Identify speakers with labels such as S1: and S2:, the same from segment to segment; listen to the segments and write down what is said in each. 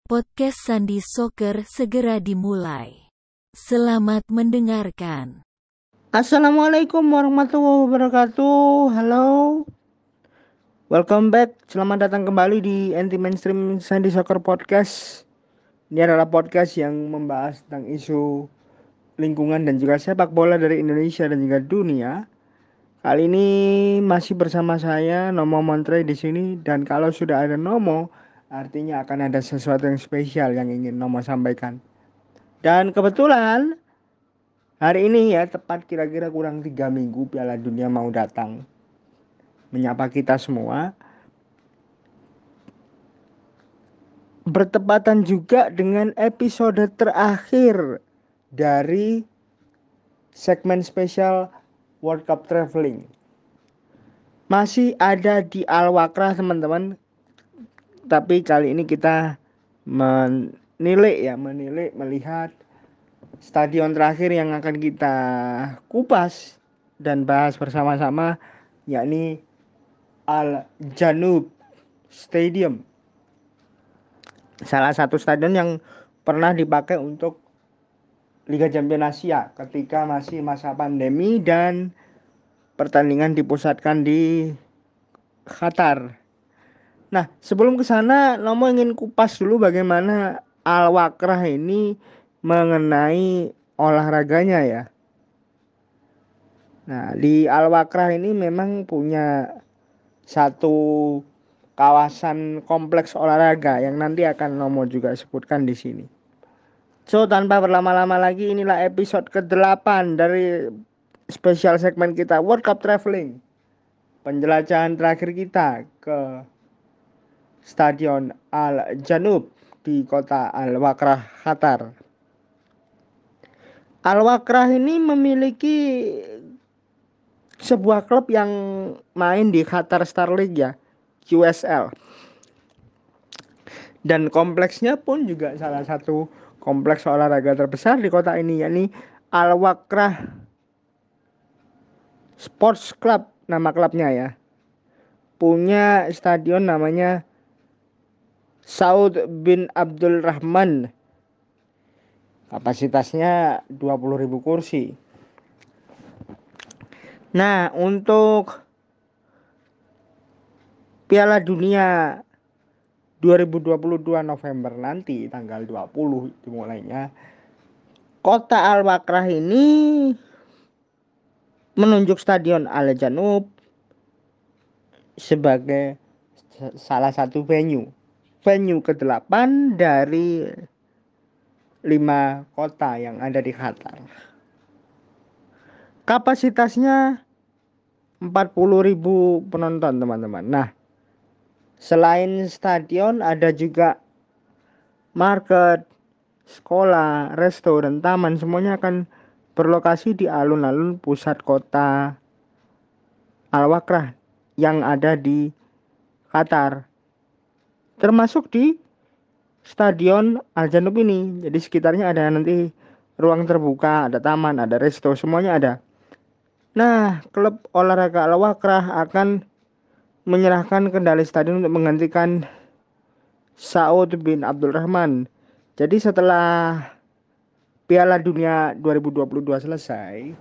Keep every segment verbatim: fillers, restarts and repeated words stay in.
S1: Podcast Sandi Soccer segera dimulai. Selamat mendengarkan.
S2: Assalamualaikum warahmatullahi wabarakatuh. Halo. Welcome back. Selamat datang kembali di Anti Mainstream Sandi Soccer Podcast. Ini adalah podcast yang membahas tentang isu lingkungan dan juga sepak bola dari Indonesia dan juga dunia. Kali ini masih bersama saya Nomo Montre di sini, dan kalau sudah ada Nomo, artinya akan ada sesuatu yang spesial yang ingin Nomo sampaikan. Dan kebetulan hari ini ya, tepat kira-kira kurang tiga minggu Piala Dunia mau datang, menyapa kita semua. Bertepatan juga dengan episode terakhir dari segmen spesial World Cup Traveling. Masih ada di Al-Wakrah teman-teman. Tapi kali ini kita menilai ya, menilai melihat stadion terakhir yang akan kita kupas dan bahas bersama-sama, yakni Al-Janoub Stadium. Salah satu stadion yang pernah dipakai untuk Liga Champions Asia ketika masih masa pandemi dan pertandingan dipusatkan di Qatar. Nah, sebelum ke sana, Nomo ingin kupas dulu bagaimana Al-Wakrah ini mengenai olahraganya ya. Nah, di Al-Wakrah ini memang punya satu kawasan kompleks olahraga yang nanti akan Nomo juga sebutkan di sini. So, tanpa berlama-lama lagi, inilah episode kedelapan dari spesial segmen kita World Cup Traveling. Penjelajahan terakhir kita ke Stadion Al-Janoub di kota Al-Wakrah, Qatar. Al-Wakrah ini memiliki sebuah klub yang main di Qatar Star League ya, Q S L. Dan kompleksnya pun juga salah satu kompleks olahraga terbesar di kota ini, yakni Al-Wakrah Sports Club, nama klubnya ya. Punya stadion namanya Saud bin Abdul Rahman. Kapasitasnya dua puluh ribu kursi. Nah, untuk Piala Dunia dua ribu dua puluh dua November nanti tanggal dua puluh dimulainya, kota Al-Wakrah ini menunjuk Stadion Al-Janoub sebagai salah satu venue. Venue kedelapan dari lima kota yang ada di Qatar. Kapasitasnya empat puluh ribu penonton teman-teman. Nah, selain stadion ada juga market, sekolah, resto, dan taman. Semuanya akan berlokasi di alun-alun pusat kota Al-Wakrah yang ada di Qatar, termasuk di Stadion Al-Janoub ini. Jadi sekitarnya ada nanti ruang terbuka, ada taman, ada resto, semuanya ada. Nah, klub olahraga Al-Wakrah akan menyerahkan kendali stadion untuk menggantikan Saud bin Abdul Rahman. Jadi setelah Piala Dunia dua ribu dua puluh dua selesai,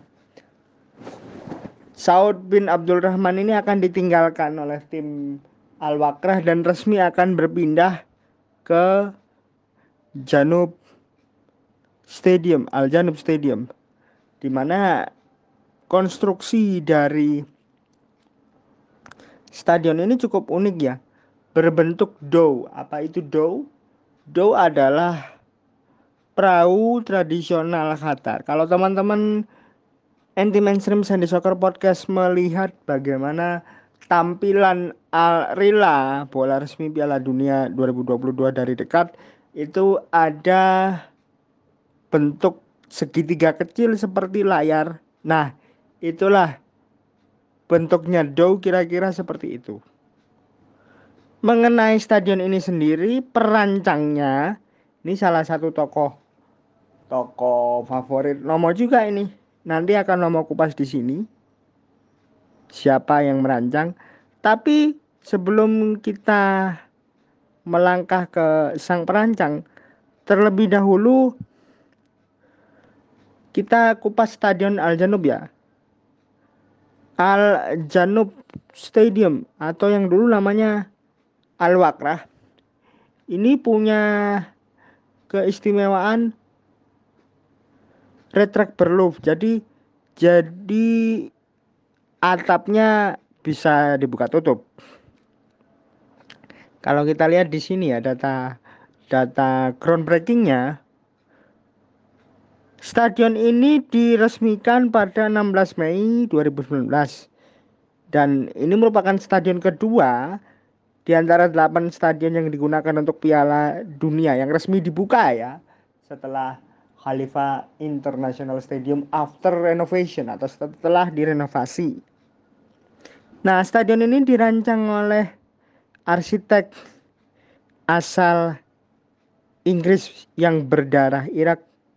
S2: Saud bin Abdul Rahman ini akan ditinggalkan oleh tim Al-Wakrah dan resmi akan berpindah ke Janoub Stadium, Al-Janoub Stadium, di mana konstruksi dari stadion ini cukup unik ya, berbentuk dome. Apa itu dome? Dome adalah perahu tradisional Qatar. Kalau teman-teman Anti Mainstream Sandi Soccer Podcast melihat bagaimana tampilan Al-Rila, bola resmi Piala Dunia dua ribu dua puluh dua dari dekat, itu ada bentuk segitiga kecil seperti layar. Nah, itulah bentuknya dome, kira-kira seperti itu. Mengenai stadion ini sendiri, perancangnya ini salah satu tokoh tokoh favorit Nomo juga ini. Nanti akan Nomo kupas di sini siapa yang merancang. Tapi sebelum kita melangkah ke sang perancang, terlebih dahulu kita kupas Stadion Al Janoub ya. Al Janoub Stadium atau yang dulu namanya Al Wakrah ini punya keistimewaan retractable. Jadi jadi atapnya bisa dibuka tutup. Kalau kita lihat di sini ya data data groundbreakingnya, stadion ini diresmikan pada enam belas Mei dua ribu sembilan belas dan ini merupakan stadion kedua di antara delapan stadion yang digunakan untuk Piala Dunia yang resmi dibuka ya setelah Khalifa International Stadium after renovation atau setelah direnovasi. Nah, stadion ini dirancang oleh arsitek asal Inggris yang berdarah Irak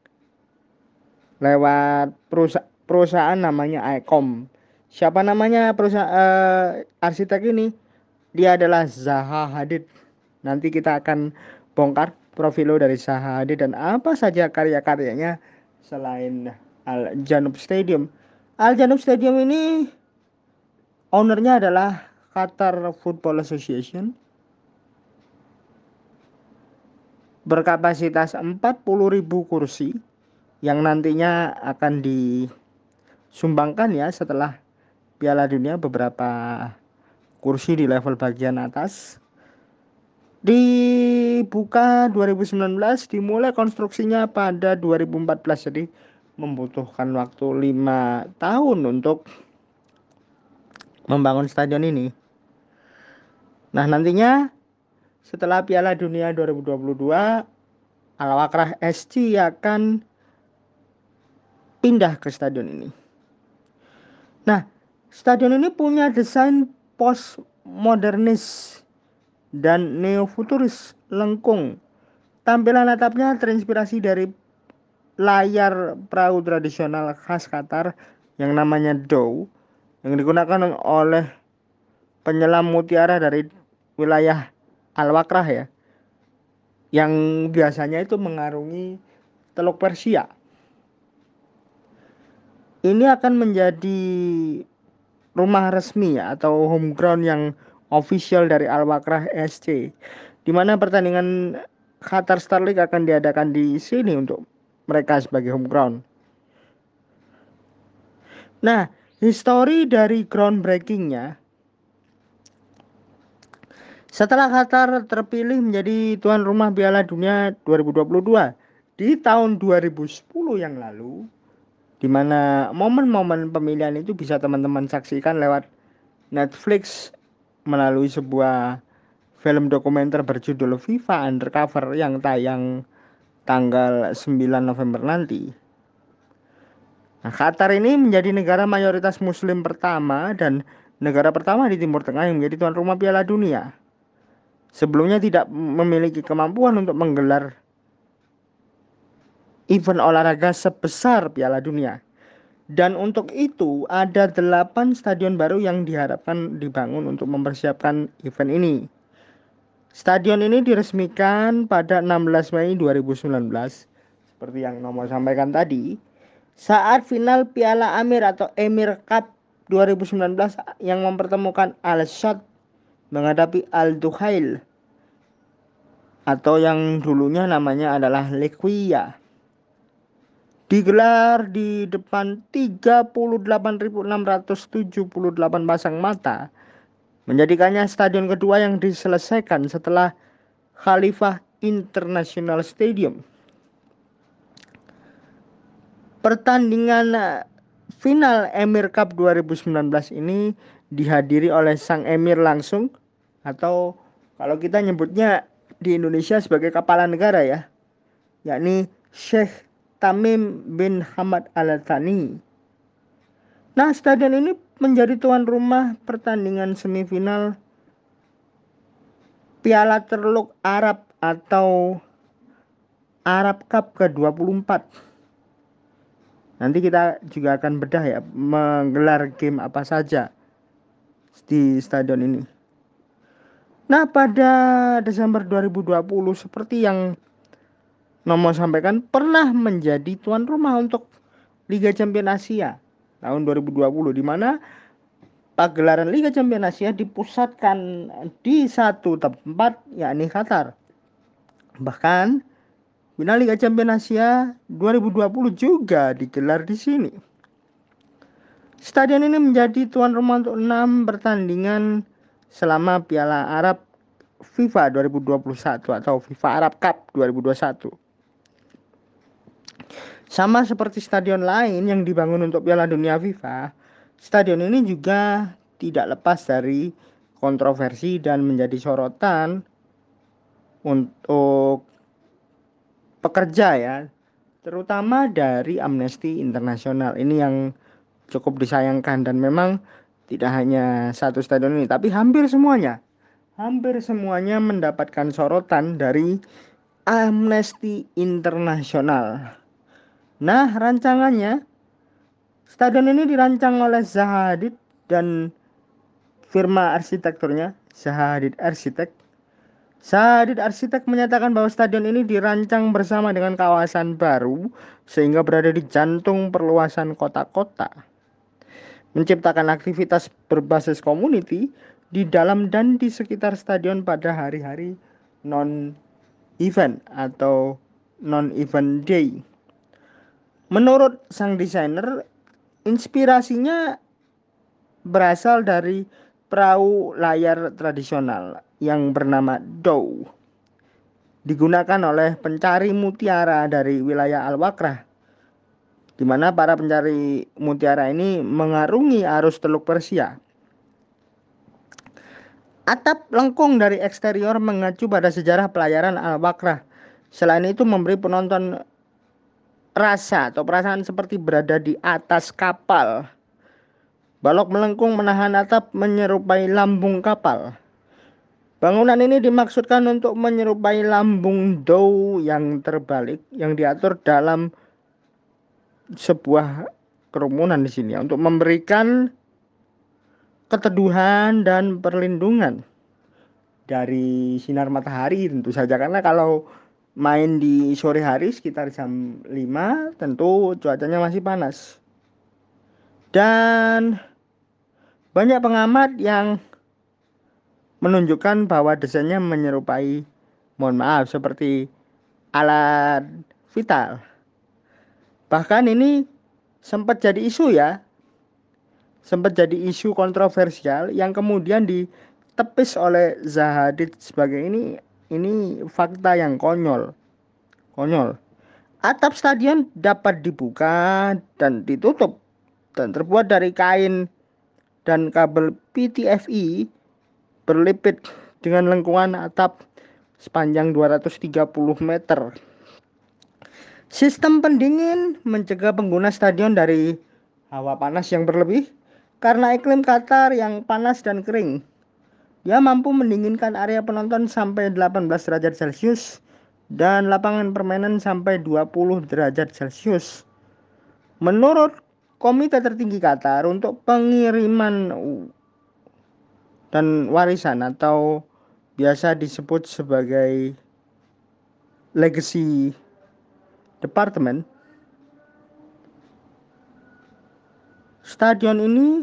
S2: lewat perusahaan, perusahaan namanya I C O M. Siapa namanya perusahaan uh, arsitek ini? Dia adalah Zaha Hadid. Nanti kita akan bongkar profilo dari Zaha Hadid dan apa saja karya-karyanya selain Al Janoub Stadium. Al Janoub Stadium ini ownernya adalah Qatar Football Association, berkapasitas empat puluh ribu kursi yang nantinya akan disumbangkan ya setelah Piala Dunia, beberapa kursi di level bagian atas. Dibuka dua ribu sembilan belas, dimulai konstruksinya pada dua ribu empat belas, jadi membutuhkan waktu lima tahun untuk membangun stadion ini. Nah, nantinya setelah Piala Dunia dua ribu dua puluh dua, Al Wakrah S C akan pindah ke stadion ini. Nah, stadion ini punya desain postmodernis dan neofuturis lengkung. Tampilan atapnya terinspirasi dari layar perahu tradisional khas Qatar yang namanya dhow, yang digunakan oleh penyelam mutiara dari wilayah Al Wakrah ya, yang biasanya itu mengarungi Teluk Persia. Ini akan menjadi rumah resmi ya, atau home ground yang official dari Al Wakrah S C, di mana pertandingan Qatar Star League akan diadakan di sini untuk mereka sebagai home ground. Nah, histori dari groundbreakingnya, setelah Qatar terpilih menjadi tuan rumah Piala Dunia dua ribu dua puluh dua di tahun dua ribu sepuluh yang lalu, di mana momen-momen pemilihan itu bisa teman-teman saksikan lewat Netflix melalui sebuah film dokumenter berjudul FIFA Undercover yang tayang tanggal sembilan November nanti. Nah, Qatar ini menjadi negara mayoritas muslim pertama dan negara pertama di Timur Tengah yang menjadi tuan rumah Piala Dunia. Sebelumnya tidak memiliki kemampuan untuk menggelar event olahraga sebesar Piala Dunia. Dan untuk itu ada delapan stadion baru yang diharapkan dibangun untuk mempersiapkan event ini. Stadion ini diresmikan pada enam belas Mei dua ribu sembilan belas, seperti yang Nomo sampaikan tadi, saat final Piala Amir atau Emir Cup dua ribu sembilan belas yang mempertemukan Al-Sadd menghadapi Al-Duhail atau yang dulunya namanya adalah Lequia. Digelar di depan tiga puluh delapan ribu enam ratus tujuh puluh delapan pasang mata, menjadikannya stadion kedua yang diselesaikan setelah Khalifa International Stadium. Pertandingan final Emir Cup dua ribu sembilan belas ini dihadiri oleh sang emir langsung, atau kalau kita nyebutnya di Indonesia sebagai kepala negara ya, yakni Sheikh Tamim bin Hamad Al Thani. Nah, stadion ini menjadi tuan rumah pertandingan semifinal Piala Teluk Arab atau Arab Cup ke dua puluh empat. Nanti kita juga akan bedah ya, menggelar game apa saja di stadion ini. Nah, pada Desember dua ribu dua puluh seperti yang Nomo sampaikan, pernah menjadi tuan rumah untuk Liga Champions Asia tahun dua ribu dua puluh, di mana pagelaran Liga Champions Asia dipusatkan di satu tempat, yakni Qatar. Bahkan final Liga Champions Asia dua ribu dua puluh juga digelar di sini. Stadion ini menjadi tuan rumah untuk enam pertandingan selama Piala Arab FIFA dua ribu dua puluh satu atau FIFA Arab Cup dua ribu dua puluh satu. Sama seperti stadion lain yang dibangun untuk Piala Dunia FIFA, stadion ini juga tidak lepas dari kontroversi dan menjadi sorotan untuk pekerja ya, terutama dari Amnesty International. Ini yang cukup disayangkan, dan memang tidak hanya satu stadion ini, tapi hampir semuanya hampir semuanya mendapatkan sorotan dari Amnesty International. Nah, rancangannya, stadion ini dirancang oleh Zaha Hadid dan firma arsitekturnya Zaha Hadid Arsitek. Zaha Hadid Arsitek menyatakan bahwa stadion ini dirancang bersama dengan kawasan baru sehingga berada di jantung perluasan kota-kota, menciptakan aktivitas berbasis community di dalam dan di sekitar stadion pada hari-hari non-event atau non-event day. Menurut sang desainer, inspirasinya berasal dari perahu layar tradisional yang bernama Dhow, digunakan oleh pencari mutiara dari wilayah Al-Wakrah, di mana para pencari mutiara ini mengarungi arus Teluk Persia. Atap lengkung dari eksterior mengacu pada sejarah pelayaran Al-Wakrah. Selain itu memberi penonton rasa atau perasaan seperti berada di atas kapal. Balok melengkung menahan atap menyerupai lambung kapal. Bangunan ini dimaksudkan untuk menyerupai lambung Dhow yang terbalik yang diatur dalam sebuah kerumunan di sini untuk memberikan keteduhan dan perlindungan dari sinar matahari tentu saja, karena kalau main di sore hari sekitar jam lima tentu cuacanya masih panas. Dan banyak pengamat yang menunjukkan bahwa desainnya menyerupai, mohon maaf, seperti alat vital. Bahkan ini sempat jadi isu ya, sempat jadi isu kontroversial yang kemudian ditepis oleh Zaha Hadid sebagai ini ini fakta yang konyol. Konyol. Atap stadion dapat dibuka dan ditutup dan terbuat dari kain dan kabel P T F E berlipit dengan lengkungan atap sepanjang dua ratus tiga puluh meter. Sistem pendingin mencegah pengguna stadion dari hawa panas yang berlebih karena iklim Qatar yang panas dan kering. Dia mampu mendinginkan area penonton sampai delapan belas derajat Celcius dan lapangan permainan sampai dua puluh derajat Celcius. Menurut Komite Tertinggi Qatar untuk Pengiriman dan Warisan atau biasa disebut sebagai Legacy Department, stadion ini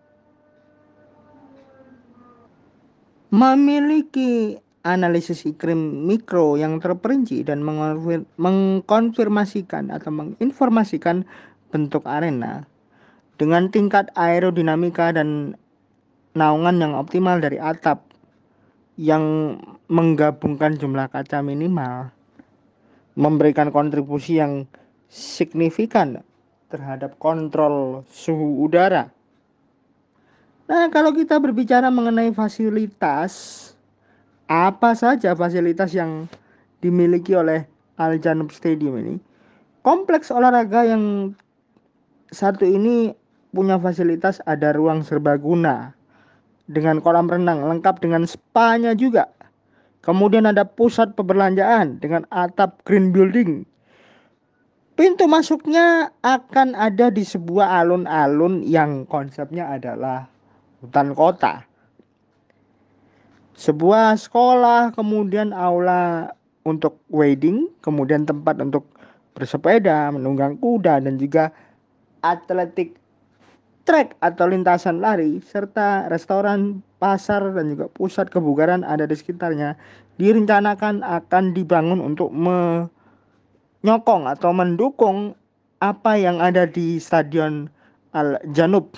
S2: memiliki analisis iklim mikro yang terperinci dan mengkonfirmasikan atau menginformasikan bentuk arena dengan tingkat aerodinamika dan naungan yang optimal dari atap yang menggabungkan jumlah kaca minimal, memberikan kontribusi yang signifikan terhadap kontrol suhu udara. Nah, kalau kita berbicara mengenai fasilitas, apa saja fasilitas yang dimiliki oleh Al Janoub Stadium ini? Kompleks olahraga yang satu ini punya fasilitas, ada ruang serbaguna dengan kolam renang lengkap dengan spa-nya juga. Kemudian ada pusat perbelanjaan dengan atap green building. Pintu masuknya akan ada di sebuah alun-alun yang konsepnya adalah hutan kota. sebuah sekolah, kemudian aula untuk wedding, kemudian tempat untuk bersepeda, menunggang kuda, dan juga atletik trek atau lintasan lari, serta restoran, pasar, dan juga pusat kebugaran ada di sekitarnya, direncanakan akan dibangun untuk menyokong atau mendukung apa yang ada di Stadion Al Janub.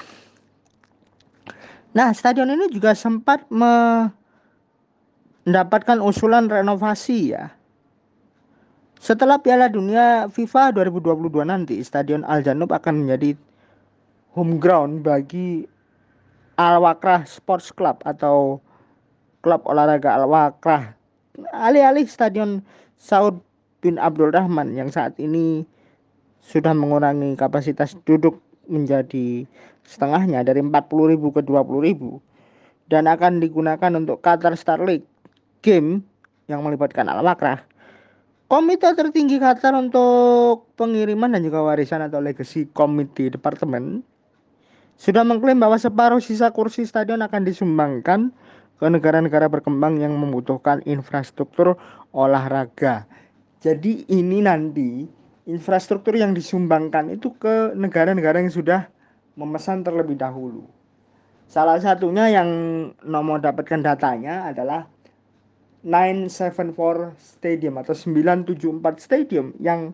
S2: Nah, stadion ini juga sempat mendapatkan usulan renovasi ya. Setelah Piala Dunia FIFA dua ribu dua puluh dua nanti, Stadion Al Janub akan menjadi home ground bagi Al Wakrah Sports Club atau klub olahraga Al Wakrah, alih-alih Stadion Saud bin Abdul Rahman yang saat ini sudah mengurangi kapasitas duduk menjadi setengahnya dari empat puluh ribu ke dua puluh ribu, dan akan digunakan untuk Qatar Star League game yang melibatkan Al Wakrah. Komite tertinggi Qatar untuk pengiriman dan juga warisan atau legacy committee departemen sudah mengklaim bahwa separuh sisa kursi stadion akan disumbangkan ke negara-negara berkembang yang membutuhkan infrastruktur olahraga. Jadi ini nanti infrastruktur yang disumbangkan itu ke negara-negara yang sudah memesan terlebih dahulu. Salah satunya yang nomor dapatkan datanya adalah sembilan tujuh empat Stadium atau sembilan tujuh empat Stadium yang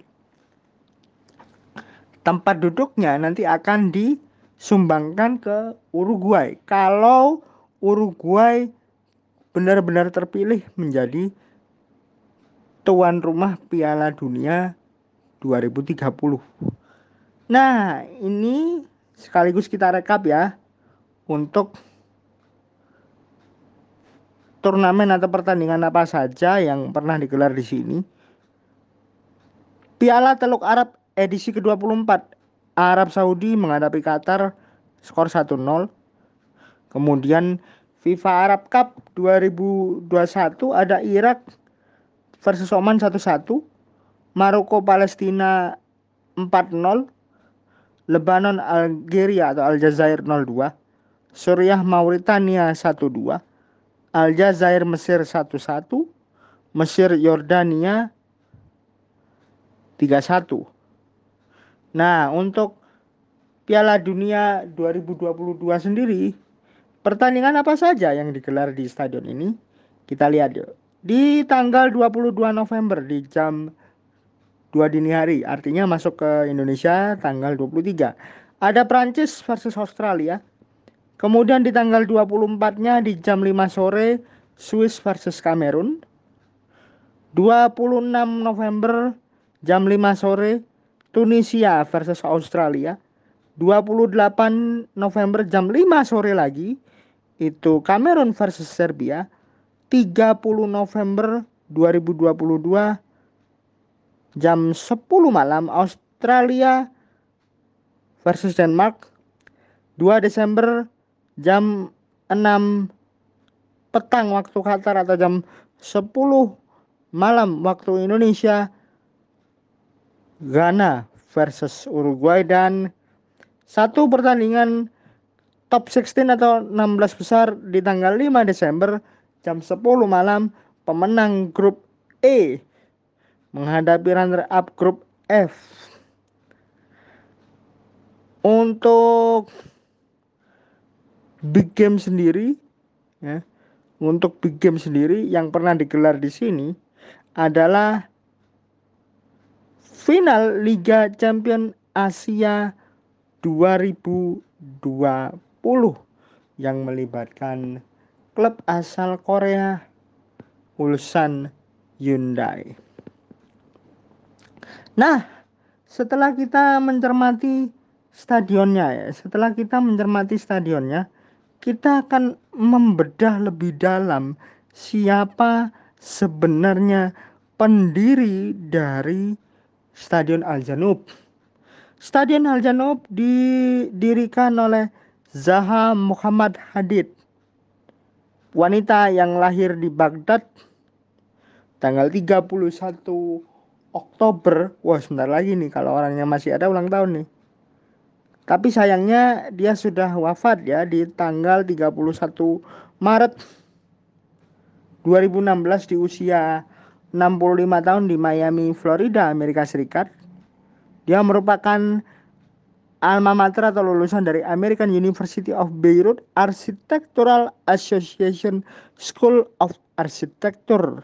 S2: tempat duduknya nanti akan disumbangkan ke Uruguay. Kalau Uruguay benar-benar terpilih menjadi tuan rumah Piala Dunia dua ribu tiga puluh. Nah, ini sekaligus kita rekap ya untuk turnamen atau pertandingan apa saja yang pernah digelar di sini. Piala Teluk Arab edisi ke dua puluh empat, Arab Saudi menghadapi Qatar, skor satu nol. Kemudian FIFA Arab Cup dua ribu dua puluh satu ada Irak versus Oman satu satu, Maroko Palestina empat nol, Lebanon Algeria atau Aljazair nol dua, Suriah Mauritania satu dua, Aljazair Mesir satu satu, Mesir Yordania tiga satu. Nah, untuk Piala Dunia dua ribu dua puluh dua sendiri, pertandingan apa saja yang digelar di stadion ini? Kita lihat yuk. Di tanggal dua puluh dua November di jam dua dini hari, artinya masuk ke Indonesia tanggal dua puluh tiga. Ada Prancis versus Australia. Kemudian di tanggal dua puluh empat-nya di jam lima sore Swiss versus Kamerun. dua puluh enam November jam lima sore Tunisia versus Australia. dua puluh delapan November jam lima sore lagi itu Kamerun versus Serbia. tiga puluh November dua ribu dua puluh dua jam sepuluh malam Australia versus Denmark. dua Desember jam enam petang waktu Qatar atau jam sepuluh malam waktu Indonesia, Ghana versus Uruguay. Dan satu pertandingan top enam belas atau enam belas besar di tanggal lima Desember jam sepuluh malam, pemenang grup E menghadapi runner up grup F. Untuk big game sendiri ya, untuk big game sendiri yang pernah digelar di sini adalah final Liga Champion Asia dua ribu dua puluh yang melibatkan klub asal Korea Ulsan Hyundai. Nah, setelah kita mencermati stadionnya ya, setelah kita mencermati stadionnya, kita akan membedah lebih dalam siapa sebenarnya pendiri dari Stadion Al Janub. Stadion Al Janub didirikan oleh Zaha Muhammad Hadid, wanita yang lahir di Baghdad tanggal tiga puluh satu Oktober. Wah, sebentar lagi nih kalau orangnya masih ada ulang tahun nih. Tapi sayangnya dia sudah wafat ya di tanggal tiga puluh satu Maret dua ribu enam belas di usia enam puluh lima tahun di Miami, Florida, Amerika Serikat. Dia merupakan alma mater atau lulusan dari American University of Beirut Architectural Association School of Architecture.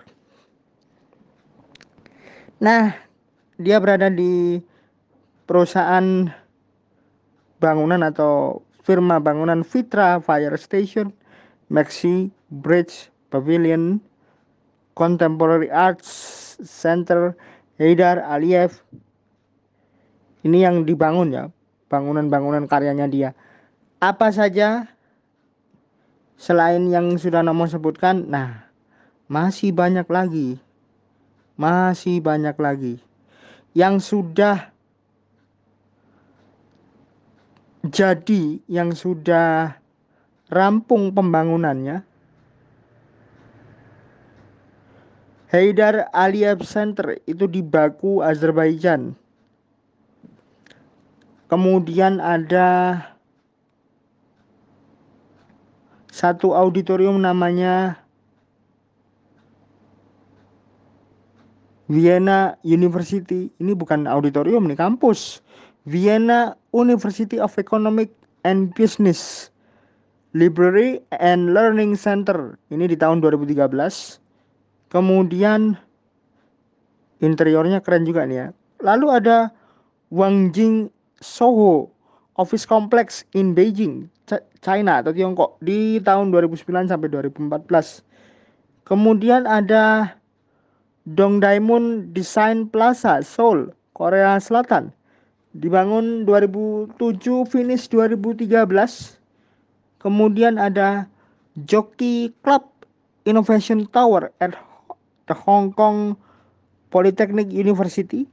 S2: Nah, dia berada di perusahaan bangunan atau firma bangunan Vitra Fire Station, Maxi Bridge Pavilion, Contemporary Arts Center, Heydar Aliyev. Ini yang dibangun ya, bangunan-bangunan karyanya dia. Apa saja selain yang sudah Nomo sebutkan? Nah, masih banyak lagi. Masih banyak lagi yang sudah jadi, yang sudah rampung pembangunannya. Heydar Aliyev Center itu di Baku, Azerbaijan. Kemudian ada satu auditorium namanya Vienna University. Ini bukan auditorium, nih kampus. Vienna University of Economic and Business Library and Learning Center. Ini di tahun dua ribu tiga belas. Kemudian interiornya keren juga nih ya. Lalu ada Wangjing Soho Office Complex in Beijing, China atau Tiongkok di tahun dua ribu sembilan sampai dua ribu empat belas. Kemudian ada Dongdaemun Design Plaza, Seoul, Korea Selatan. Dibangun dua ribu tujuh, finish dua ribu tiga belas. Kemudian ada Jockey Club Innovation Tower at the Hong Kong Polytechnic University.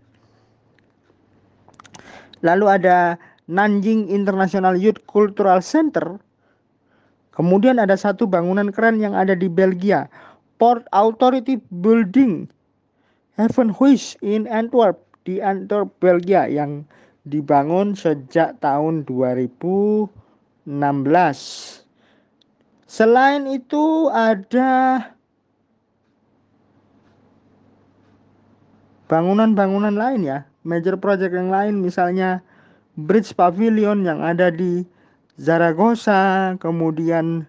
S2: Lalu ada Nanjing International Youth Cultural Center. Kemudian ada satu bangunan keren yang ada di Belgia, Port Authority Building Havenhuis in Antwerp, di Antwerp, Belgia, yang dibangun sejak tahun dua ribu enam belas. Selain itu ada bangunan-bangunan lain ya, major project yang lain, misalnya Bridge Pavilion yang ada di Zaragoza, kemudian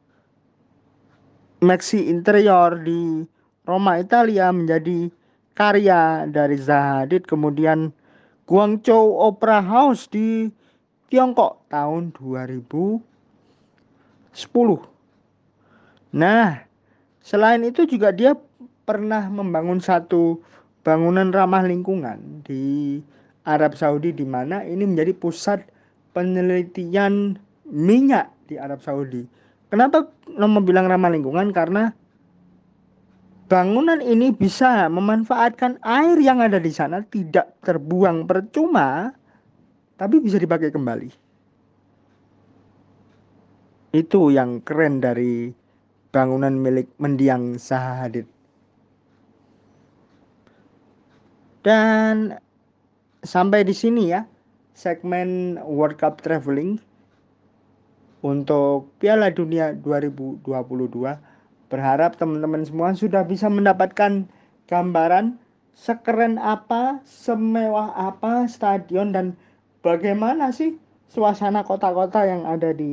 S2: Maxi Interior di Roma, Italia menjadi karya dari Zaha Hadid. Kemudian Guangzhou Opera House di Tiongkok tahun dua ribu sepuluh. Nah, selain itu juga dia pernah membangun satu bangunan ramah lingkungan di Arab Saudi, di mana ini menjadi pusat penelitian minyak di Arab Saudi. Kenapa Nomo bilang ramah lingkungan? Karena bangunan ini bisa memanfaatkan air yang ada di sana, tidak terbuang percuma, tapi bisa dipakai kembali. Itu yang keren dari bangunan milik mendiang Zaha Hadid. Dan sampai di sini ya segmen World Cup Traveling untuk Piala Dunia dua ribu dua puluh dua. Berharap teman-teman semua sudah bisa mendapatkan gambaran sekeren apa, semewah apa stadion, dan bagaimana sih suasana kota-kota yang ada di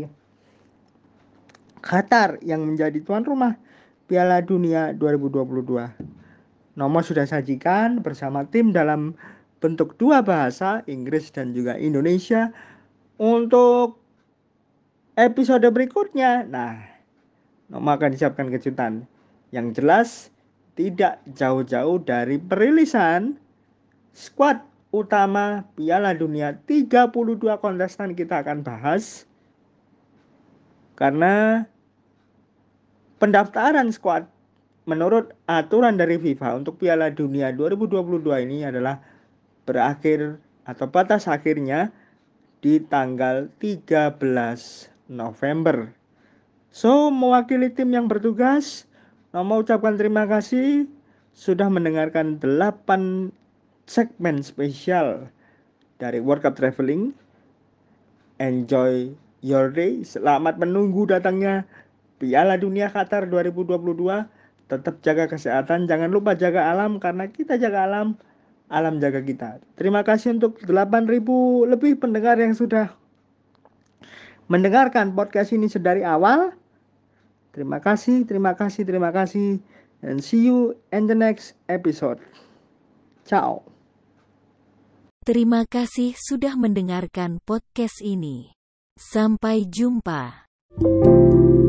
S2: Qatar yang menjadi tuan rumah Piala Dunia dua ribu dua puluh dua. Nomo sudah sajikan bersama tim dalam bentuk dua bahasa, Inggris dan juga Indonesia, untuk episode berikutnya. Nah, Nomo akan disiapkan kejutan yang jelas tidak jauh-jauh dari perilisan skuad utama Piala Dunia. Tiga puluh dua kontestan kita akan bahas, karena pendaftaran skuad menurut aturan dari FIFA untuk Piala Dunia dua ribu dua puluh dua ini adalah berakhir atau batas akhirnya di tanggal tiga belas November. So, mewakili tim yang bertugas, Nomo ucapkan terima kasih sudah mendengarkan delapan segmen spesial dari World Cup Traveling. Enjoy your day. Selamat menunggu datangnya Piala Dunia Qatar dua ribu dua puluh dua. Tetap jaga kesehatan, jangan lupa jaga alam, karena kita jaga alam, alam jaga kita. Terima kasih untuk delapan ribu lebih pendengar yang sudah mendengarkan podcast ini sedari awal. Terima kasih, terima kasih, terima kasih. And see you in the next episode. Ciao.
S1: Terima kasih sudah mendengarkan podcast ini. Sampai jumpa.